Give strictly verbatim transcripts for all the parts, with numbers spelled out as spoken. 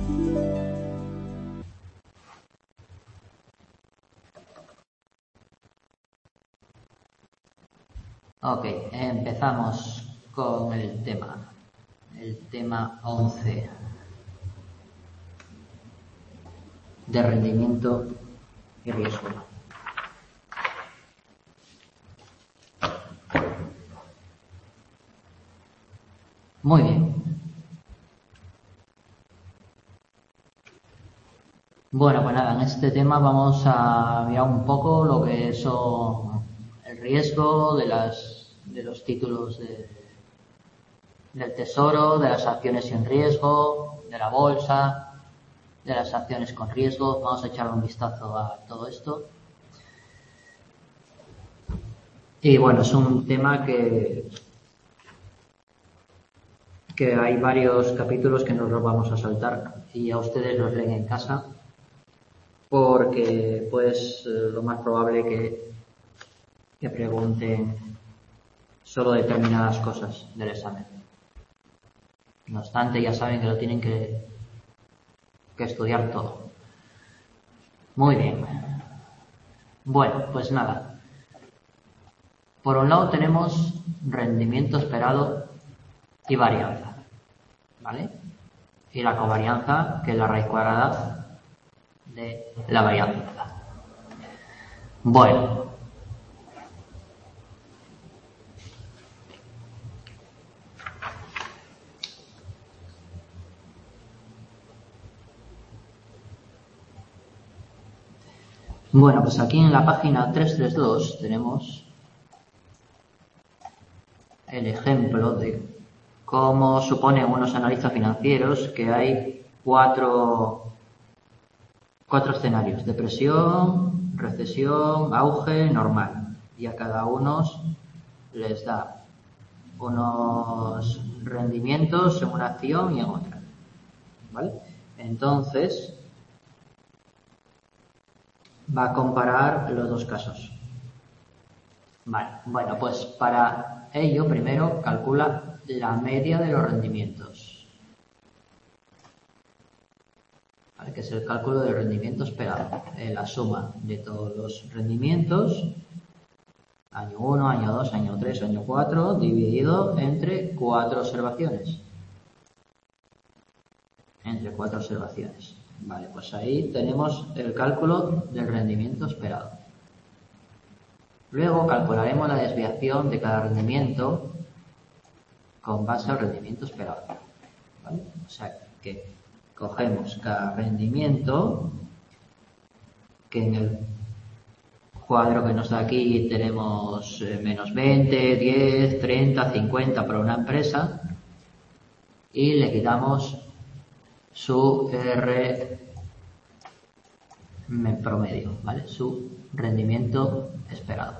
Ok, empezamos con el tema, el tema once de rendimiento y riesgo. Muy bien. Bueno, pues nada, en este tema vamos a mirar un poco lo que son el riesgo de las de los títulos de, del tesoro, de las acciones sin riesgo, de la bolsa, de las acciones con riesgo. Vamos a echar un vistazo a todo esto. Y bueno, es un tema que que hay varios capítulos que nos los vamos a saltar y a ustedes los leen en casa, porque pues lo más probable que, que pregunten solo determinadas cosas del examen. No obstante, ya saben que lo tienen que, que estudiar todo. Muy bien. Bueno, pues nada. Por un lado tenemos rendimiento esperado y varianza, ¿vale? Y la covarianza, que es la raíz cuadrada de la varianza. Bueno. Bueno, pues aquí en la página trescientos treinta y dos tenemos el ejemplo de cómo suponen unos analistas financieros que hay cuatro, cuatro escenarios: depresión, recesión, auge, normal. Y a cada uno les da unos rendimientos en una acción y en otra. ¿Vale? Entonces, va a comparar los dos casos. Vale, bueno, pues para ello primero calcula la media de los rendimientos, ¿vale? Que es el cálculo del rendimiento esperado, eh, la suma de todos los rendimientos, año uno, año dos, año tres, año cuatro, dividido entre cuatro observaciones. Entre cuatro observaciones. Vale, pues ahí tenemos el cálculo del rendimiento esperado. Luego calcularemos la desviación de cada rendimiento con base al rendimiento esperado. ¿Vale? O sea que cogemos cada rendimiento, que en el cuadro que nos da aquí tenemos menos veinte, diez, treinta, cincuenta para una empresa, y le quitamos su R promedio, ¿vale? Su rendimiento esperado.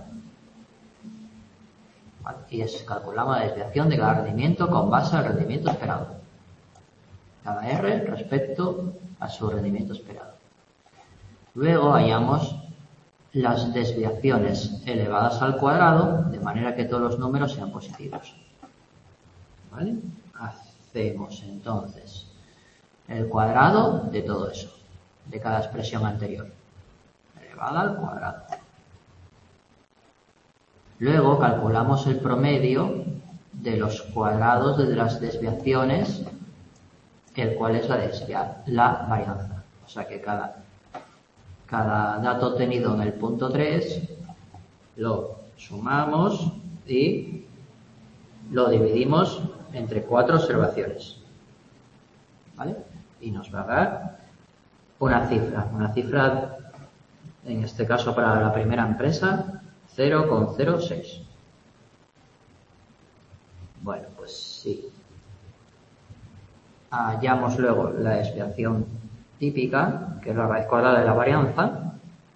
¿Vale? Y es, calculamos la desviación de cada rendimiento con base al rendimiento esperado. Cada R respecto a su rendimiento esperado. Luego hallamos las desviaciones elevadas al cuadrado, de manera que todos los números sean positivos. ¿Vale? Hacemos entonces el cuadrado de todo eso, de cada expresión anterior, elevada al cuadrado. Luego calculamos el promedio de los cuadrados de las desviaciones, el cual es la desvia, la varianza. O sea que cada, cada dato obtenido en el punto tres lo sumamos y lo dividimos entre cuatro observaciones. ¿Vale? Y nos va a dar una cifra, una cifra, en este caso para la primera empresa, cero coma cero seis. Bueno, pues sí. Hallamos luego la desviación típica, que es la raíz cuadrada de la varianza,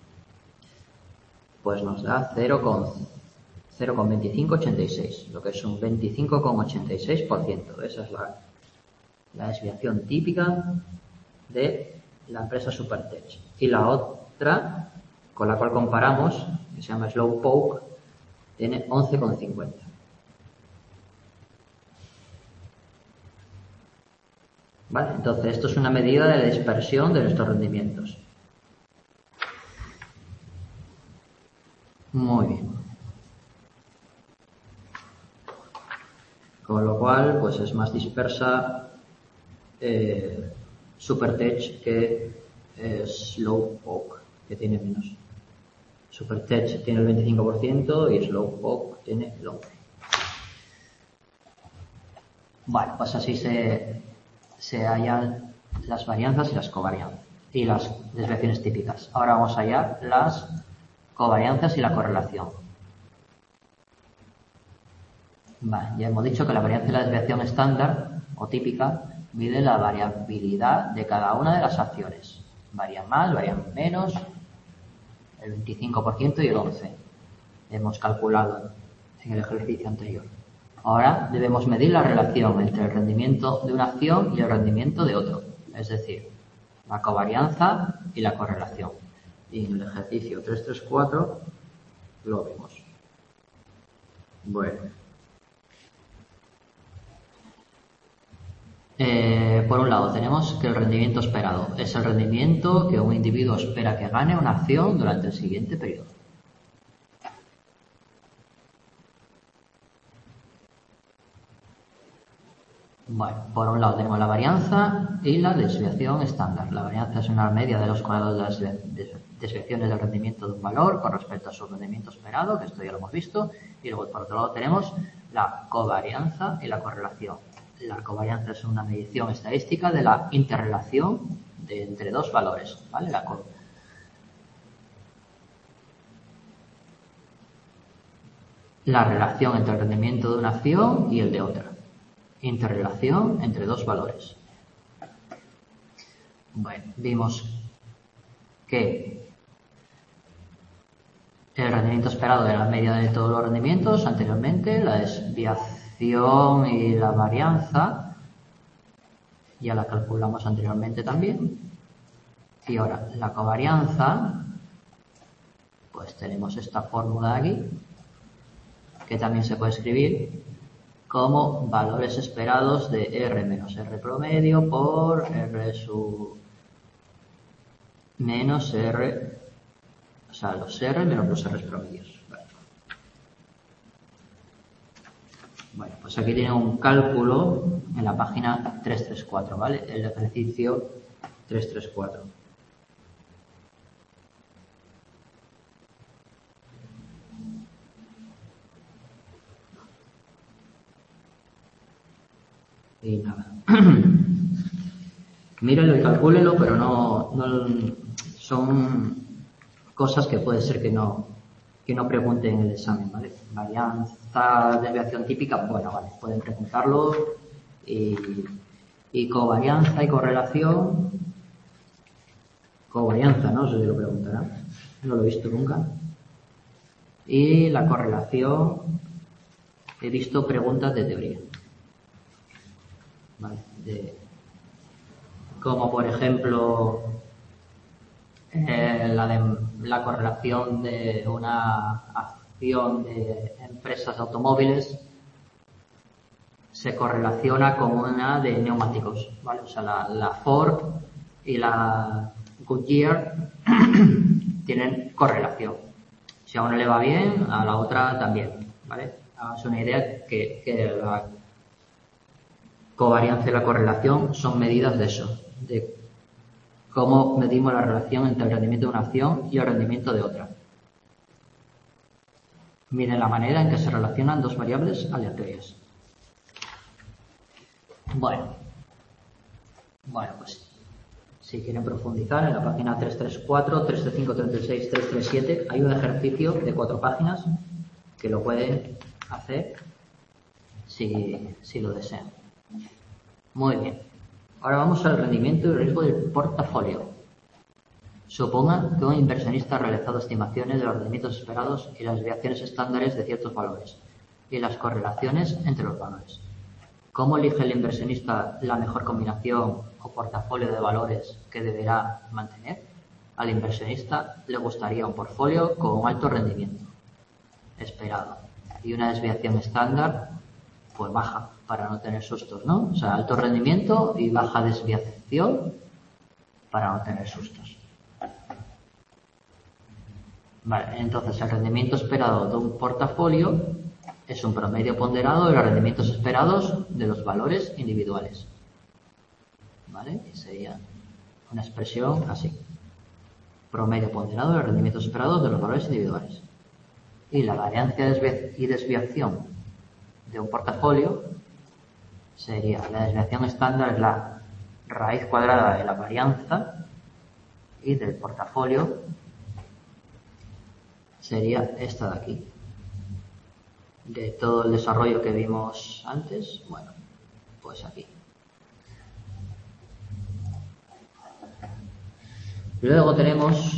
pues nos da cero coma veinticinco ochenta y seis, lo que es un veinticinco coma ochenta y seis por ciento. Esa es la, la desviación típica de la empresa Supertech. Y la otra, con la cual comparamos, que se llama Slowpoke, tiene once coma cincuenta. Vale, entonces esto es una medida de la dispersión de nuestros rendimientos. Muy bien. Con lo cual, pues es más dispersa eh, Supertech que eh, Slowpoke, que tiene menos. Supertech tiene el veinticinco por ciento y Slowpoke tiene el once por ciento. Bueno, pues así se, se hallan las varianzas y las covarianzas y las desviaciones típicas. Ahora vamos a hallar las covarianzas y la correlación. Vale, ya hemos dicho que la varianza y la desviación estándar o típica mide la variabilidad de cada una de las acciones. Varían más, varían menos, el veinticinco por ciento y el once por ciento. Hemos calculado en el ejercicio anterior. Ahora debemos medir la relación entre el rendimiento de una acción y el rendimiento de otro, es decir, la covarianza y la correlación. Y en el ejercicio tres tres cuatro lo vemos. Bueno. Eh, por un lado tenemos que el rendimiento esperado es el rendimiento que un individuo espera que gane una acción durante el siguiente periodo. Bueno, por un lado tenemos la varianza y la desviación estándar. La varianza es una media de los cuadrados de las desviaciones del rendimiento de un valor con respecto a su rendimiento esperado, que esto ya lo hemos visto. Y luego por otro lado tenemos la covarianza y la correlación. La covarianza es una medición estadística de la interrelación de entre dos valores, ¿vale? La co la relación entre el rendimiento de una acción y el de otra. Interrelación entre dos valores. Bueno, vimos que el rendimiento esperado era la media de todos los rendimientos anteriormente, la desviación y la varianza ya la calculamos anteriormente también. Y ahora la covarianza, pues tenemos esta fórmula aquí, que también se puede escribir como valores esperados de R menos R promedio por R sub menos R, o sea, los R menos los R promedios. Vale. Bueno, pues aquí tiene un cálculo en la página tres tres cuatro, ¿vale? El ejercicio tres tres cuatro. Y nada. Mírenlo y calcúlenlo, pero no, no son cosas que puede ser que no que no pregunten en el examen, ¿vale? Varianza, desviación típica, bueno, vale, pueden preguntarlo. Y, y covarianza y correlación, covarianza, ¿no? Eso se lo preguntarán. No lo he visto nunca. Y la correlación, he visto preguntas de teoría. ¿Vale? De, como por ejemplo eh, la, de, la correlación de una acción de empresas de automóviles se correlaciona con una de neumáticos, ¿vale? O sea, la, la Ford y la Goodyear tienen correlación. Si a una le va bien, a la otra también, ¿vale? Es una idea que, que la covarianza y la correlación son medidas de eso, de cómo medimos la relación entre el rendimiento de una acción y el rendimiento de otra. Miren la manera en que se relacionan dos variables aleatorias. Bueno, bueno, pues si quieren profundizar en la página tres tres cuatro, tres tres cinco, tres tres seis, tres tres siete hay un ejercicio de cuatro páginas que lo pueden hacer si, si lo desean. Muy bien. Ahora vamos al rendimiento y riesgo del portafolio. Supongan que un inversionista ha realizado estimaciones de los rendimientos esperados y las desviaciones estándares de ciertos valores y las correlaciones entre los valores. ¿Cómo elige el inversionista la mejor combinación o portafolio de valores que deberá mantener? Al inversionista le gustaría un portfolio con un alto rendimiento esperado y una desviación estándar pues baja, para no tener sustos, ¿no? O sea, alto rendimiento y baja desviación para no tener sustos. Vale, entonces el rendimiento esperado de un portafolio es un promedio ponderado de los rendimientos esperados de los valores individuales. ¿Vale? Y sería una expresión así. Promedio ponderado de los rendimientos esperados de los valores individuales. Y la variancia y desviación de un portafolio sería, la desviación estándar es la raíz cuadrada de la varianza, y del portafolio sería esta de aquí. De todo el desarrollo que vimos antes, bueno, pues aquí. Luego tenemos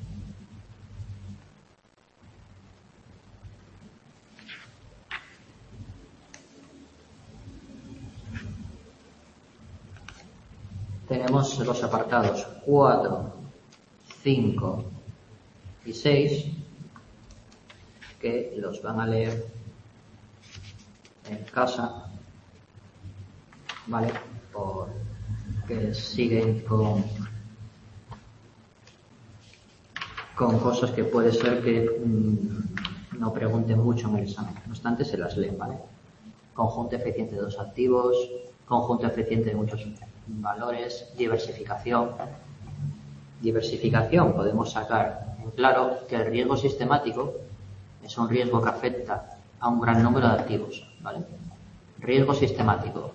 tenemos los apartados cuatro, cinco y seis, que los van a leer en casa, ¿vale? Porque siguen con con cosas que puede ser que mmm, no pregunten mucho en el examen. No obstante, se las leen, ¿vale? Conjunto eficiente de dos activos, conjunto eficiente de muchos valores, diversificación. Diversificación, podemos sacar en claro que el riesgo sistemático es un riesgo que afecta a un gran número de activos, ¿vale? Riesgo sistemático.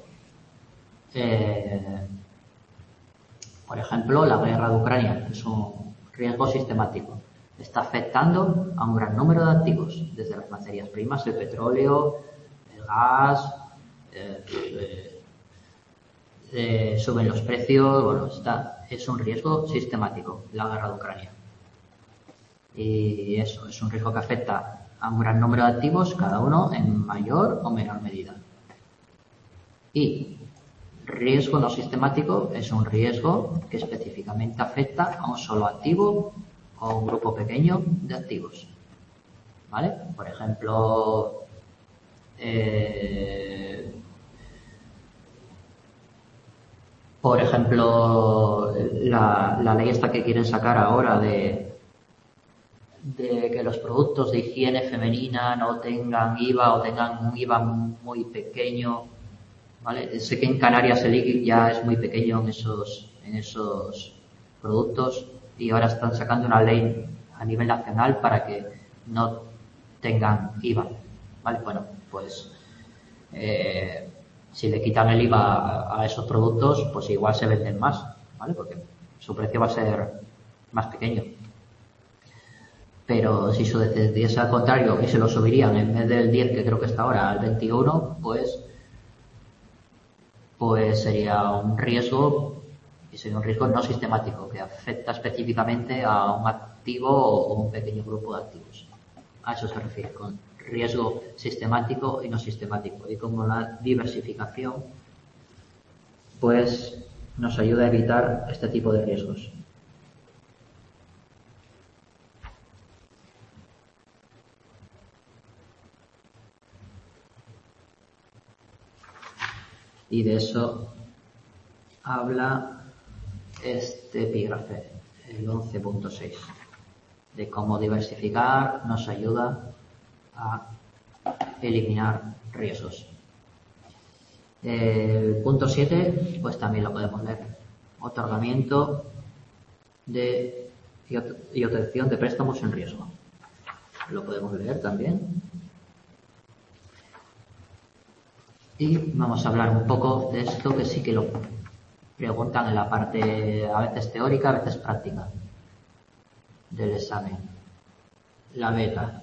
Eh, por ejemplo, la guerra de Ucrania es un riesgo sistemático. Está afectando a un gran número de activos, desde las materias primas, el petróleo, el gas, eh, eh, eh, suben los precios, bueno, está, es un riesgo sistemático, la guerra de Ucrania. Y eso, es un riesgo que afecta a un gran número de activos, cada uno en mayor o menor medida. Y riesgo no sistemático es un riesgo que específicamente afecta a un solo activo o a un grupo pequeño de activos. ¿Vale? Por ejemplo, eh, por ejemplo, la, la ley esta que quieren sacar ahora de, de que los productos de higiene femenina no tengan I V A o tengan un I V A muy pequeño. ¿Vale? Sé que en Canarias el I C I ya es muy pequeño en esos, en esos productos, y ahora están sacando una ley a nivel nacional para que no tengan I V A. ¿Vale? Bueno, pues eh, si le quitan el I V A a, a esos productos, pues igual se venden más, ¿vale? Porque su precio va a ser más pequeño. Pero si se decidiese al contrario y se lo subirían en vez del diez, que creo que está ahora, al veintiuno, pues pues sería un riesgo, y sería un riesgo no sistemático, que afecta específicamente a un activo o un pequeño grupo de activos. A eso se refiere con riesgo sistemático y no sistemático. Y como la diversificación, pues nos ayuda a evitar este tipo de riesgos. Y de eso habla este epígrafe, el once punto seis, de cómo diversificar nos ayuda a eliminar riesgos. El punto siete, pues también lo podemos leer. Otorgamiento de y obtención de préstamos en riesgo. Lo podemos leer también. Y vamos a hablar un poco de esto, que sí que lo preguntan en la parte a veces teórica, a veces práctica del examen. La beta.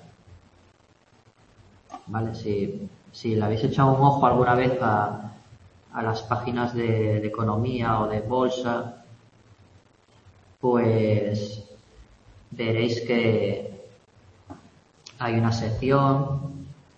¿Vale? Si, si le habéis echado un ojo alguna vez a, a las páginas de, de economía o de bolsa, pues veréis que hay una sección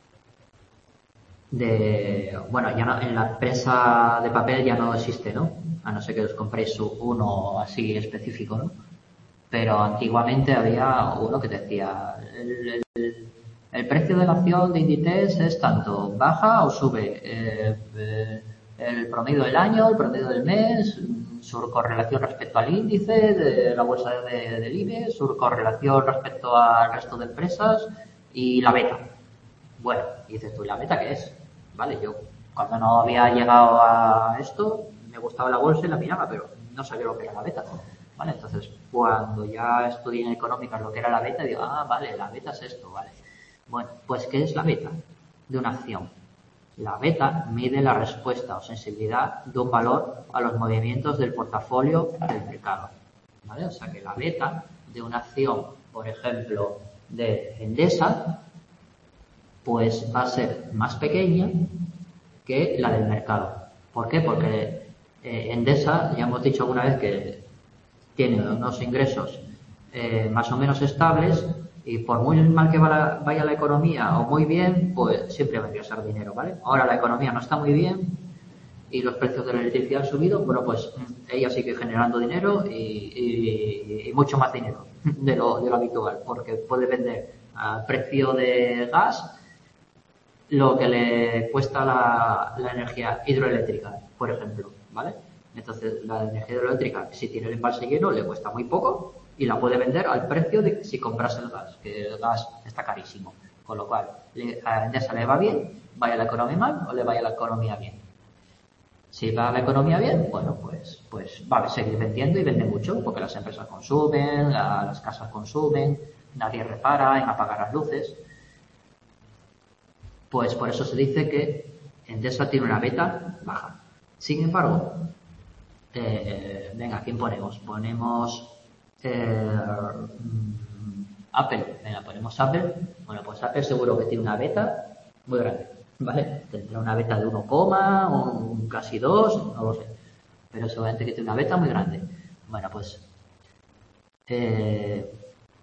de, bueno, ya no, en la prensa de papel ya no existe, ¿no? A no ser que os compréis uno así específico, ¿no? Pero antiguamente había uno que decía el, el, el precio de la acción de Inditex es tanto, baja o sube, eh, eh, el promedio del año, el promedio del mes, su correlación respecto al índice de la bolsa de, del I B E X, su correlación respecto al resto de empresas y la beta. Bueno, y dices tú, ¿y la beta qué es? Vale, yo cuando no había llegado a esto, me gustaba la bolsa y la miraba, pero no sabía lo que era la beta. Vale, entonces cuando ya estudié en económicas lo que era la beta, digo, ah, vale, la beta es esto, vale. Bueno, pues ¿qué es la beta de una acción? La beta mide la respuesta o sensibilidad de un valor a los movimientos del portafolio del mercado. ¿Vale? O sea que la beta de una acción, por ejemplo, de Endesa, pues va a ser más pequeña que la del mercado. ¿Por qué? Porque eh, Endesa, ya hemos dicho alguna vez que tiene unos ingresos eh, más o menos estables y por muy mal que vaya la economía o muy bien, pues siempre va a ingresar dinero, ¿vale? Ahora la economía no está muy bien y los precios de la electricidad han subido, bueno, pues ella sigue generando dinero y, y, y mucho más dinero de lo, de lo habitual, porque puede vender a precio de gas lo que le cuesta la, la energía hidroeléctrica, por ejemplo, ¿vale? Entonces, la energía hidroeléctrica, si tiene el embalse lleno, le cuesta muy poco y la puede vender al precio de si compras el gas, que el gas está carísimo. Con lo cual, a Endesa le va bien, vaya la economía mal o le vaya la economía bien. Si va la economía bien, bueno, pues, pues va a seguir vendiendo y vende mucho, porque las empresas consumen, la, las casas consumen, nadie repara en apagar las luces. Pues por eso se dice que Endesa tiene una beta baja. Sin embargo, eh, venga, ¿quién ponemos? Ponemos eh, Apple. Venga, ponemos Apple. Bueno, pues Apple seguro que tiene una beta muy grande, ¿vale? Tendrá una beta de uno, un casi dos, no lo sé. Pero seguramente que tiene una beta muy grande. Bueno, pues eh,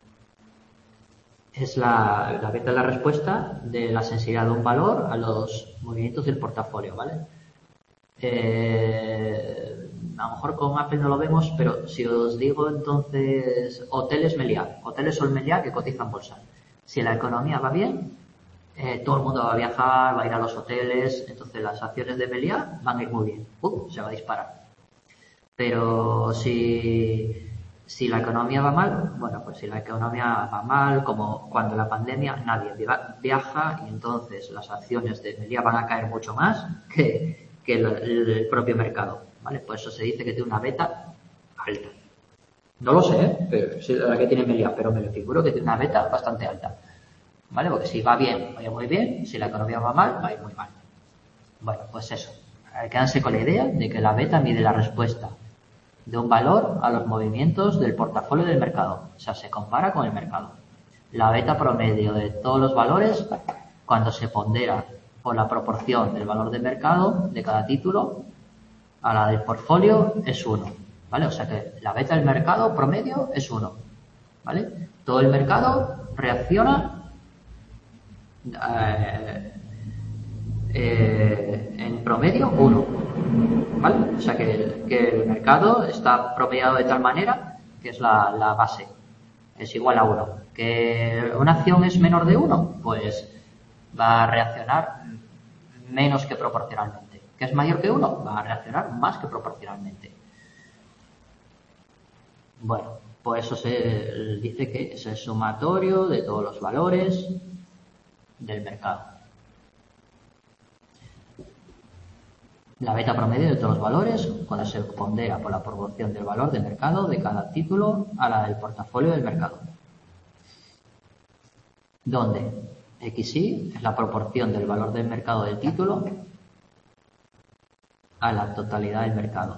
es la, la beta es la respuesta de la sensibilidad de un valor a los movimientos del portafolio, ¿vale? Eh, a lo mejor con Apple no lo vemos, pero si os digo entonces hoteles Meliá, hoteles Sol Meliá que cotizan bolsa. Si la economía va bien, eh, todo el mundo va a viajar, va a ir a los hoteles, entonces las acciones de Meliá van a ir muy bien, uh, se va a disparar. Pero si, si la economía va mal, bueno, pues si la economía va mal, como cuando la pandemia, nadie viaja y entonces las acciones de Meliá van a caer mucho más que que el, el propio mercado, ¿vale? Por eso se dice que tiene una beta alta. No lo sé, ¿eh? Pero si la que tiene Meliá, pero me lo figuro que tiene una beta bastante alta, ¿vale? Porque si va bien, va a ir muy bien, si la economía va mal, va a ir muy mal. Bueno, pues eso. Quédense con la idea de que la beta mide la respuesta de un valor a los movimientos del portafolio del mercado. O sea, se compara con el mercado. La beta promedio de todos los valores, cuando se pondera por la proporción del valor de mercado de cada título a la del portfolio es uno, ¿vale? O sea que la beta del mercado promedio es uno, ¿vale? Todo el mercado reacciona eh, eh, en promedio uno, ¿vale? O sea que, que el mercado está promediado de tal manera que es la, la base, es igual a uno. ¿Que una acción es menor de uno? Pues va a reaccionar menos que proporcionalmente. ¿Que es mayor que uno? Va a reaccionar más que proporcionalmente. Bueno, pues eso se dice que es el sumatorio de todos los valores del mercado. La beta promedio de todos los valores cuando se pondera por la proporción del valor de mercado de cada título a la del portafolio del mercado. Donde X I es la proporción del valor del mercado del título a la totalidad del mercado.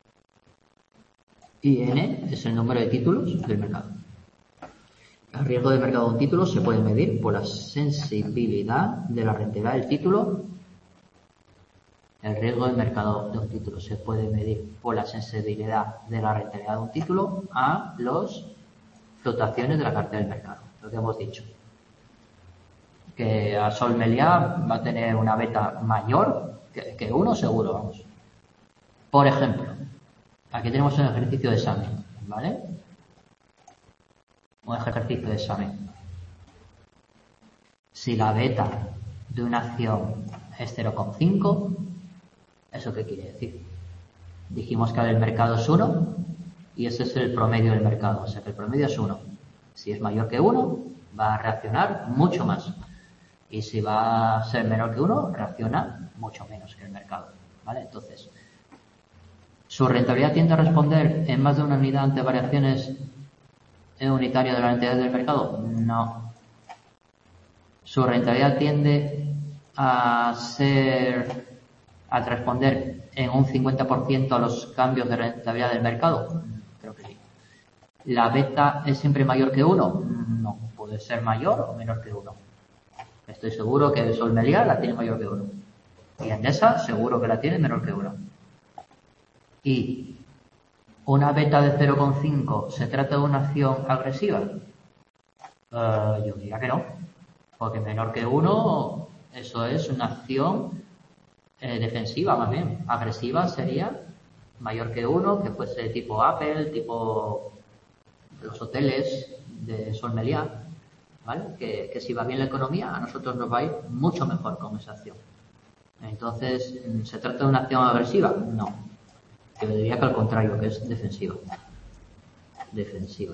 Y N es el número de títulos del mercado. El riesgo de mercado de un título se puede medir por la sensibilidad de la rentabilidad del título. El riesgo de mercado de un título se puede medir por la sensibilidad de la rentabilidad de un título a las fluctuaciones de la cartera del mercado. Lo que hemos dicho. Que a Sol Meliá va a tener una beta mayor que, que uno seguro, vamos. Por ejemplo, aquí tenemos un ejercicio de examen, ¿vale? Un ejercicio de examen. Si la beta de una acción es cero coma cinco, ¿eso qué quiere decir? Dijimos que el mercado es uno y ese es el promedio del mercado, o sea que el promedio es uno. Si es mayor que uno, va a reaccionar mucho más. Y si va a ser menor que uno, reacciona mucho menos que el mercado. ¿Vale? Entonces, ¿su rentabilidad tiende a responder en más de una unidad ante variaciones unitarias de la rentabilidad del mercado? No. ¿Su rentabilidad tiende a ser, a responder en un cincuenta por ciento a los cambios de rentabilidad del mercado? Creo que sí. ¿La beta es siempre mayor que uno? No. Puede ser mayor o menor que uno. Estoy seguro que Sol Meliá la tiene mayor que uno. Y Endesa seguro que la tiene menor que uno. Y una beta de cero coma cinco, ¿se trata de una acción agresiva? Uh, yo diría que no. Porque menor que uno, eso es una acción eh, defensiva más bien. Agresiva sería mayor que uno, que fuese tipo Apple, tipo los hoteles de Sol Meliá, ¿vale? Que, que si va bien la economía, a nosotros nos va a ir mucho mejor con esa acción. Entonces, ¿se trata de una acción agresiva? No. Yo diría que al contrario, que es defensiva. Defensiva.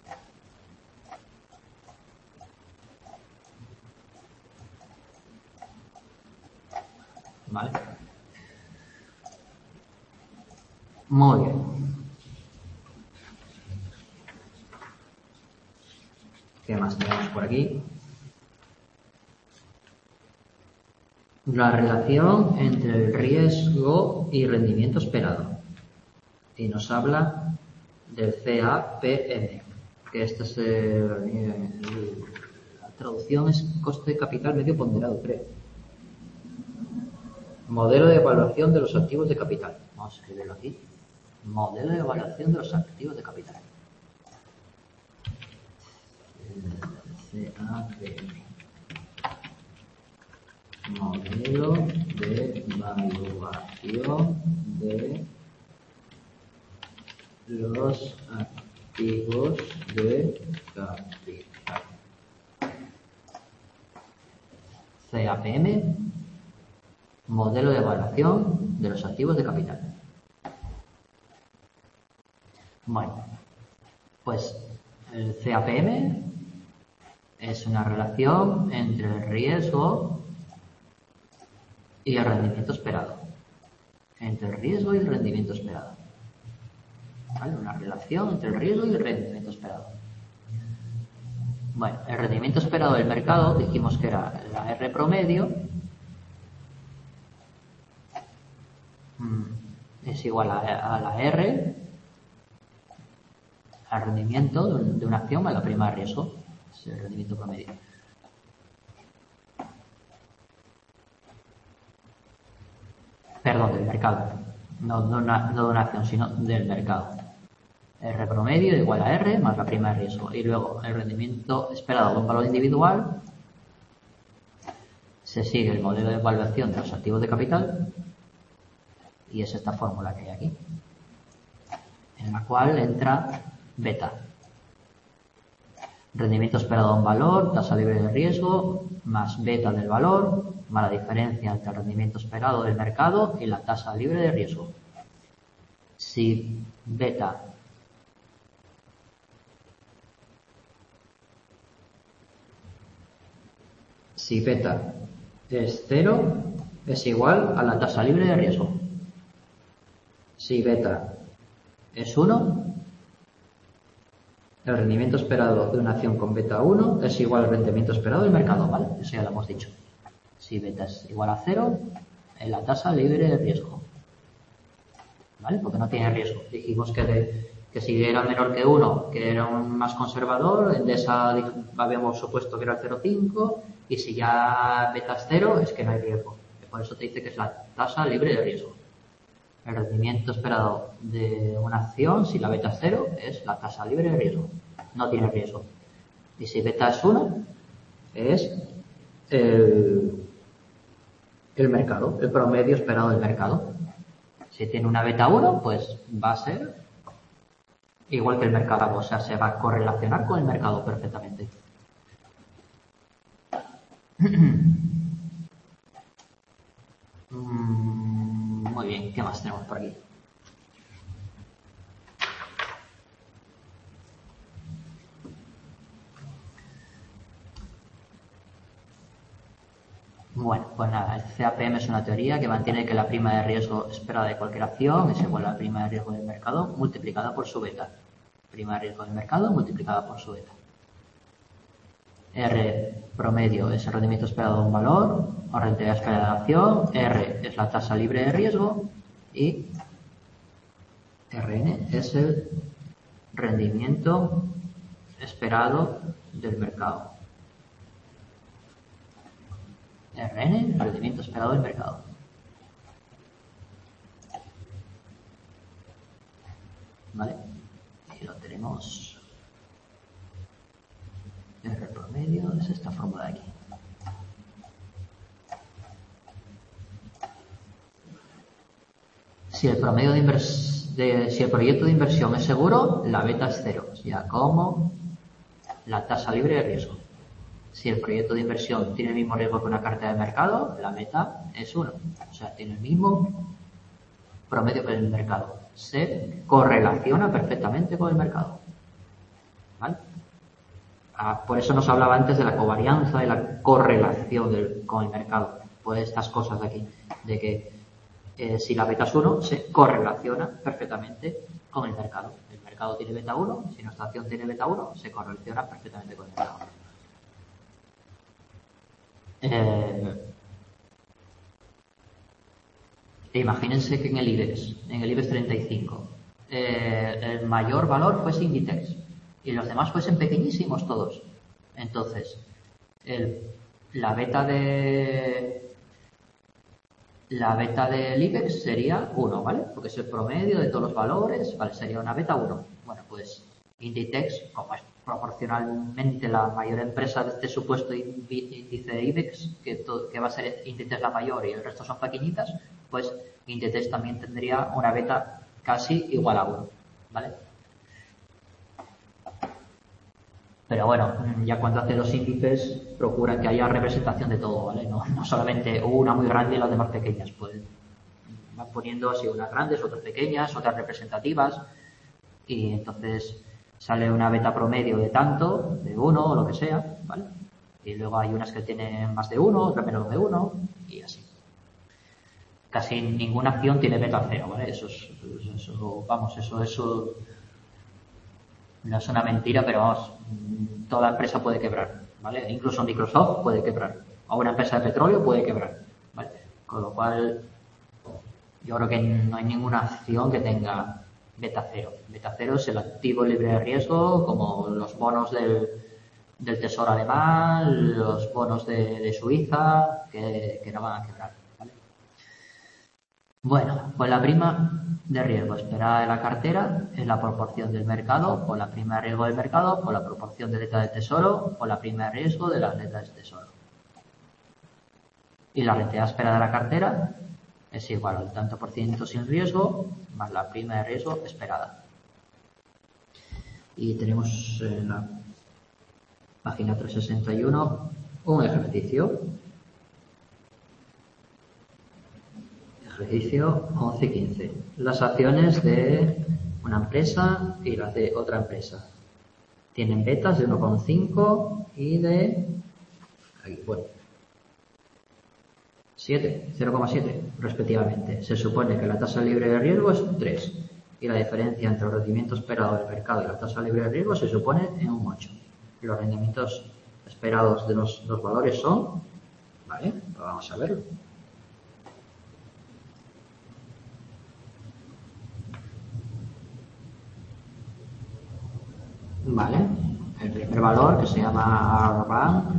¿Vale? Muy bien. ¿Qué más tenemos por aquí? La relación entre el riesgo y rendimiento esperado. Y nos habla del C A P M, que esta es el, la traducción es coste de capital medio ponderado, creo. Modelo de evaluación de los activos de capital. Vamos a escribirlo aquí. Modelo de evaluación de los activos de capital. C A P M. Modelo de evaluación de los activos de capital. C A P M, modelo de evaluación de los activos de capital. Bueno, pues el C A P M es una relación entre el riesgo y el rendimiento esperado. Entre el riesgo y el rendimiento esperado. ¿Vale? Una relación entre el riesgo y el rendimiento esperado. Bueno, el rendimiento esperado del mercado dijimos que era la R promedio, es igual a, a la R, al rendimiento de una acción más la prima de riesgo, es el rendimiento promedio. Perdón, del mercado, no de una, no de una acción, sino del mercado. R promedio igual a R más la prima de riesgo. Y luego el rendimiento esperado de un valor individual, se sigue el modelo de evaluación de los activos de capital y es esta fórmula que hay aquí, en la cual entra beta. Rendimiento esperado de un valor, tasa libre de riesgo, más beta del valor, más la diferencia entre el rendimiento esperado del mercado y la tasa libre de riesgo. Si beta Si beta es cero, es igual a la tasa libre de riesgo. Si beta es uno, el rendimiento esperado de una acción con beta uno es igual al rendimiento esperado del mercado, ¿vale? Eso ya lo hemos dicho. Si beta es igual a cero, es la tasa libre de riesgo. ¿Vale? Porque no tiene riesgo. Dijimos que, de, que si era menor que uno, que era un más conservador, en esa habíamos supuesto que era el cero coma cinco, y si ya beta es cero, es que no hay riesgo. Por eso te dice que es la tasa libre de riesgo. El rendimiento esperado de una acción, si la beta es cero, es la tasa libre de riesgo. No tiene riesgo. Y si beta es uno, es el, el mercado, el promedio esperado del mercado. Si tiene una beta uno, pues va a ser igual que el mercado, o sea, se va a correlacionar con el mercado perfectamente. Muy bien, ¿qué más tenemos por aquí? Bueno, pues nada, el C A P M es una teoría que mantiene que la prima de riesgo esperada de cualquier acción es igual a la prima de riesgo del mercado multiplicada por su beta. Prima de riesgo del mercado multiplicada por su beta. R promedio es el rendimiento esperado de un valor o rentabilidad esperada de la acción. R es la tasa libre de riesgo y R N es el rendimiento esperado del mercado. R N, el rendimiento esperado del mercado. ¿Vale? Y lo tenemos. R promedio es esta fórmula de aquí. Si el promedio de invers de, si el proyecto de inversión es seguro, la beta es cero, ya como la tasa libre de riesgo. Si el proyecto de inversión tiene el mismo riesgo que una cartera de mercado, la beta es uno. O sea, tiene el mismo promedio que el mercado. Se correlaciona perfectamente con el mercado. ¿Vale? Ah, por eso nos hablaba antes de la covarianza y la correlación del, con el mercado. Pues estas cosas de aquí. De que eh, si la beta es uno, se correlaciona perfectamente con el mercado. El mercado tiene beta uno, si nuestra acción tiene beta uno, se correlaciona perfectamente con el mercado. Eh, imagínense que en el IBEX, en el IBEX treinta y cinco, eh, el mayor valor fuese Inditex y los demás fuesen pequeñísimos todos. Entonces, el, la beta de la beta del IBEX sería uno, ¿vale? Porque es el promedio de todos los valores, ¿vale? Sería una beta uno. Bueno, pues Inditex, como es proporcionalmente la mayor empresa de este supuesto índice de IBEX, que, todo, que va a ser Inditex la mayor y el resto son pequeñitas, pues Inditex también tendría una beta casi igual a uno, ¿vale? Pero bueno, ya cuando hace los índices procura que haya representación de todo, ¿vale? No, no solamente una muy grande y las demás pequeñas, pues van poniendo así unas grandes, otras pequeñas, otras representativas y entonces sale una beta promedio de tanto, de uno o lo que sea, ¿vale? Y luego hay unas que tienen más de uno, otras menos de uno y así. Casi ninguna acción tiene beta cero, ¿vale? Eso es, eso, vamos, eso, eso no es una mentira, pero vamos, toda empresa puede quebrar, ¿vale? Incluso Microsoft puede quebrar, o una empresa de petróleo puede quebrar, ¿vale? Con lo cual, yo creo que no hay ninguna acción que tenga beta cero. Beta cero es el activo libre de riesgo, como los bonos del, del Tesoro alemán, los bonos de, de Suiza, que, que no van a quebrar, ¿vale? Bueno, pues la prima de riesgo esperada de la cartera es la proporción del mercado por la prima de riesgo del mercado por la proporción de letras del Tesoro por la prima de riesgo de las letras del Tesoro. Y la rentabilidad esperada de la cartera es igual al tanto por ciento sin riesgo más la prima de riesgo esperada. Y tenemos en la página trescientos sesenta y uno un ejercicio. Ejercicio once y quince. Las acciones de una empresa y las de otra empresa tienen betas de uno coma cinco y de aquí, bueno, siete, cero coma siete respectivamente. Se supone que la tasa libre de riesgo es tres y la diferencia entre el rendimiento esperado del mercado y la tasa libre de riesgo se supone en un ocho. Los rendimientos esperados de los dos valores son, ¿vale? Pues vamos a verlo. Vale, el primer valor que se llama R bank,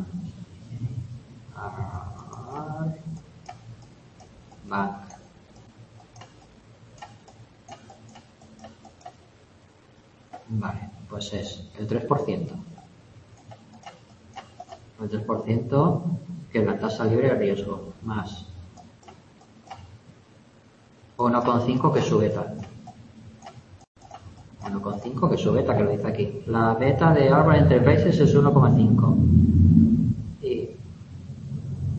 R bank. Vale, pues es el tres por ciento. El tres por ciento que es la tasa libre de riesgo, más uno coma cinco que es su beta. uno coma cinco que es su beta, que lo dice aquí. La beta de Urban Enterprises es uno coma cinco. Y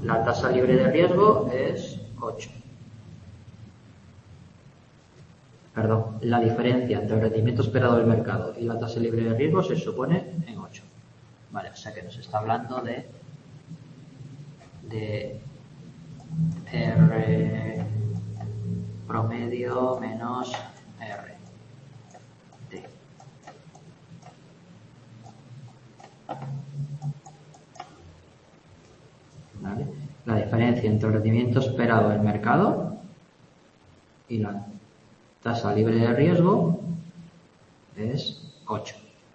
La tasa libre de riesgo es ocho. Perdón, la diferencia entre el rendimiento esperado del mercado y la tasa libre de riesgo se supone en ocho. Vale, o sea que nos está hablando de, de R promedio menos R T. ¿Vale? La diferencia entre el rendimiento esperado del mercado y la tasa libre de riesgo es ocho.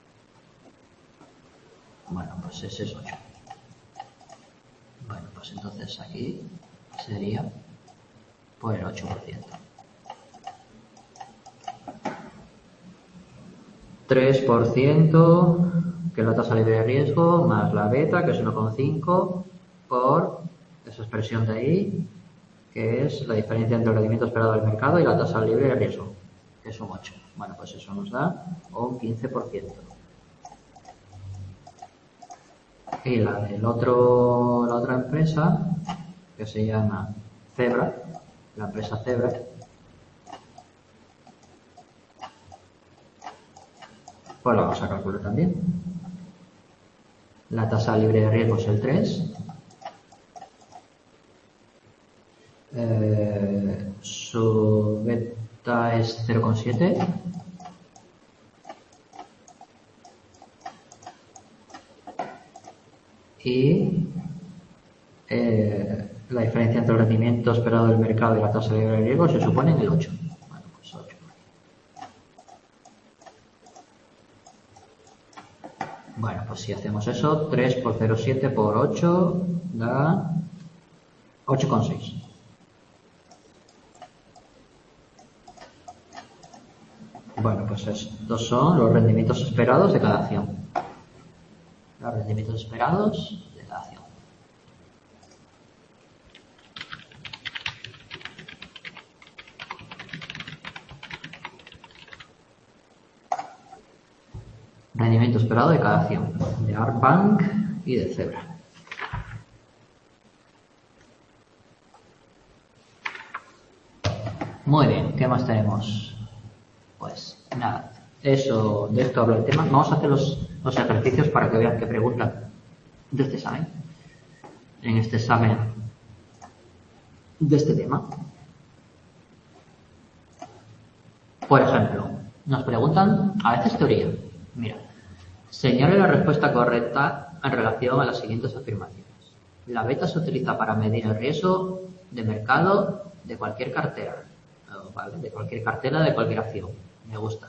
Bueno, pues ese es ocho. Bueno, pues entonces aquí sería por el ocho por ciento. tres por ciento, que es la tasa libre de riesgo, más la beta, que es uno coma cinco, por esa expresión de ahí, que es la diferencia entre el rendimiento esperado del mercado y la tasa libre de riesgo, que es un ocho. Bueno, pues eso nos da un quince por ciento. Y la del otro, la otra empresa, que se llama Zebra, la empresa Zebra, pues la vamos a calcular también. La tasa libre de riesgo es el tres. Eh, su beta es cero coma siete. Y eh, la diferencia entre el rendimiento esperado del mercado y la tasa libre de riesgo se supone en el ocho. Bueno, pues ocho. Bueno, pues si hacemos eso, tres por cero coma siete por ocho da ocho coma seis. Bueno, pues estos son los rendimientos esperados de cada acción. Los rendimientos esperados de cada acción. Rendimiento esperado de cada acción, de Arbank y de Zebra. Muy bien, ¿qué más tenemos? Pues nada, eso, de esto habla el tema. Vamos a hacer los, los ejercicios para que vean qué preguntan de este examen. En este examen de este tema. Por ejemplo, nos preguntan, a veces teoría. Mira, señale la respuesta correcta en relación a las siguientes afirmaciones. La beta se utiliza para medir el riesgo de mercado de cualquier cartera. ¿Vale? De cualquier cartera, de cualquier acción. Me gusta.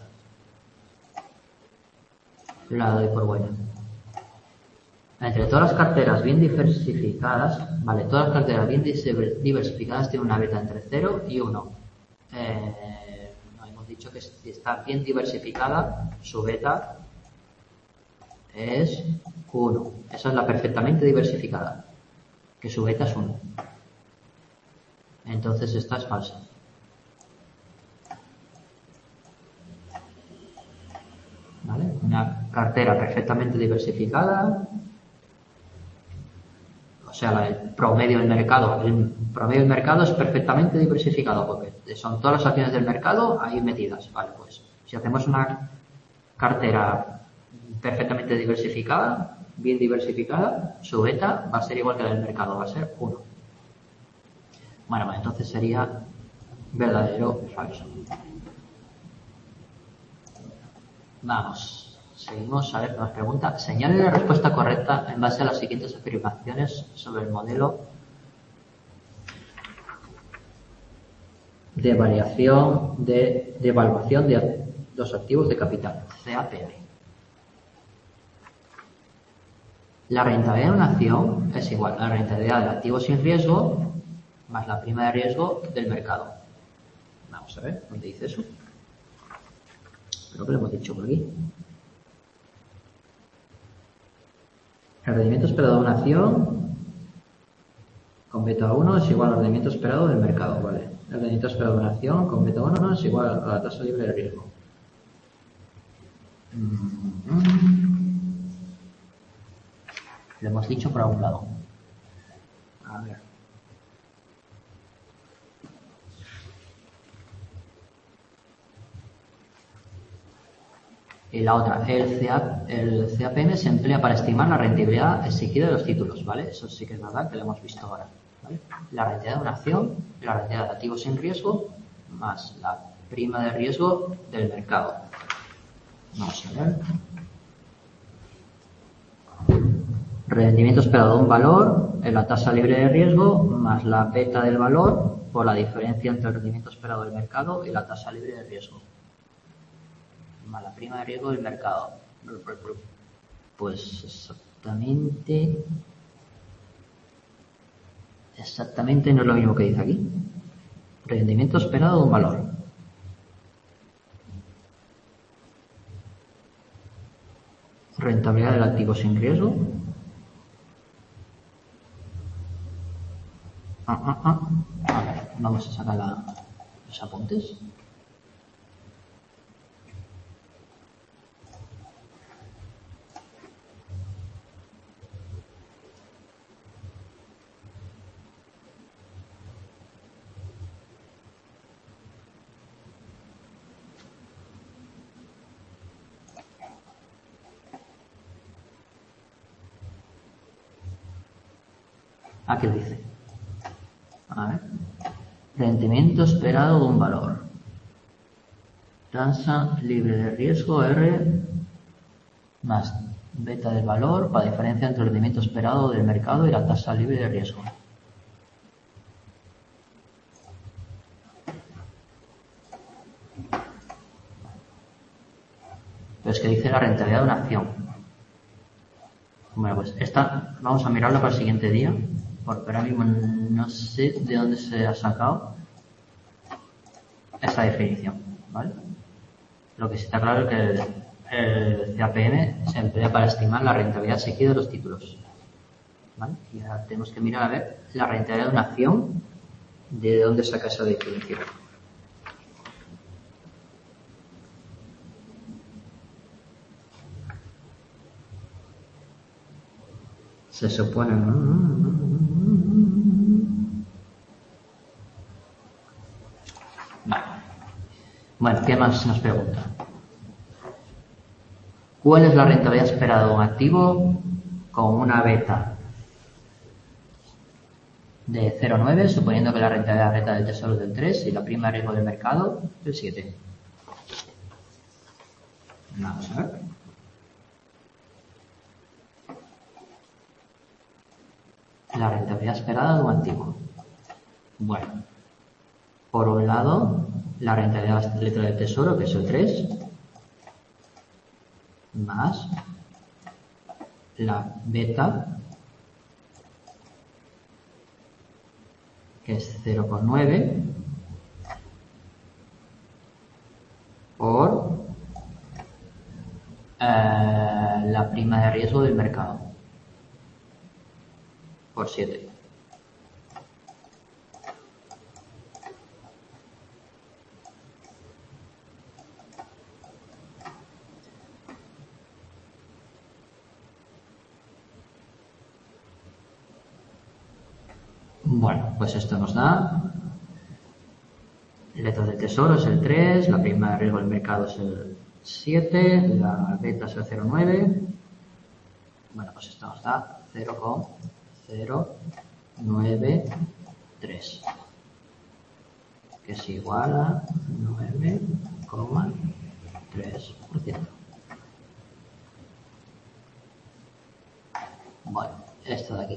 La doy por buena. Entre todas las carteras bien diversificadas, vale, todas las carteras bien diversificadas tienen una beta entre cero y uno. Eh, no, hemos dicho que si está bien diversificada, su beta es uno. Esa es la perfectamente diversificada, que su beta es uno. Entonces esta es falsa. ¿Vale? Una cartera perfectamente diversificada, o sea, la, el promedio del mercado, el promedio del mercado es perfectamente diversificado porque son todas las acciones del mercado ahí metidas. Vale, pues si hacemos una cartera perfectamente diversificada, bien diversificada, su beta va a ser igual que la del mercado, va a ser uno. Bueno, pues entonces sería verdadero o falso. Vamos, seguimos a ver, nos pregunta, señale la respuesta correcta en base a las siguientes afirmaciones sobre el modelo de variación de, de evaluación de los activos de capital, C A P M. La rentabilidad de una acción es igual a la rentabilidad del activo sin riesgo más la prima de riesgo del mercado. Vamos a ver, ¿dónde dice eso? Creo que lo hemos dicho por aquí. El rendimiento esperado de una acción con beta uno es igual al rendimiento esperado del mercado, ¿vale? El rendimiento esperado de una acción con beta uno es igual a la tasa libre de riesgo. Lo hemos dicho por algún lado. A ver. Y la otra, el, C A, el C A P M se emplea para estimar la rentabilidad exigida de los títulos, ¿vale? Eso sí que es verdad que lo hemos visto ahora, ¿vale? La rentabilidad de una acción, la rentabilidad de activos sin riesgo, más la prima de riesgo del mercado. Vamos a ver. Rendimiento esperado de un valor en la tasa libre de riesgo más la beta del valor por la diferencia entre el rendimiento esperado del mercado y la tasa libre de riesgo. Más la prima de riesgo del mercado. Pues exactamente... Exactamente no es lo mismo que dice aquí. Rendimiento esperado de un valor. Rentabilidad del activo sin riesgo. Ah, ah, ah. A ver, vamos a sacar la, los apuntes. Aquí lo dice. A ver. Rendimiento esperado de un valor. Tasa libre de riesgo R más beta del valor para diferencia entre el rendimiento esperado del mercado y la tasa libre de riesgo. Pero es que dice la rentabilidad de una acción. Bueno, pues esta vamos a mirarla para el siguiente día, porque ahora mismo no sé de dónde se ha sacado esta definición, ¿vale? Lo que sí está claro es que el, el C A P M se emplea para estimar la rentabilidad exigida de los títulos, ¿vale? Y ahora tenemos que mirar a ver la rentabilidad de una acción, de dónde saca esa definición. Se supone... Vale. Bueno, ¿qué más nos pregunta? ¿Cuál es la rentabilidad esperada de un activo con una beta de cero coma nueve, suponiendo que la rentabilidad beta del tesoro es del tres y la prima de riesgo del mercado del siete? Vamos a ver. La rentabilidad esperada de un activo. Bueno, por un lado, la rentabilidad letra del tesoro, que es el tres, más la beta, que es cero coma nueve, por eh, la prima de riesgo del mercado, por siete. Bueno, pues esto nos da letra del tesoro es el tres, la prima de riesgo del mercado es el siete, la beta es el cero coma nueve. Bueno, pues esto nos da cero coma cero nueve tres, que es igual a nueve coma tres por ciento. Bueno, esto de aquí.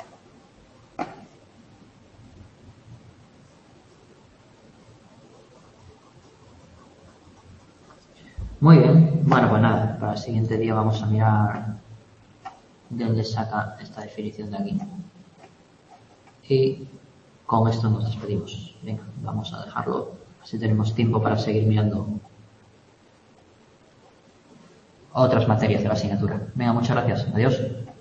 Muy bien, bueno, pues nada, para el siguiente día vamos a mirar de dónde saca esta definición de aquí. Y con esto nos despedimos. Venga, vamos a dejarlo, así tenemos tiempo para seguir mirando otras materias de la asignatura. Venga, muchas gracias. Adiós.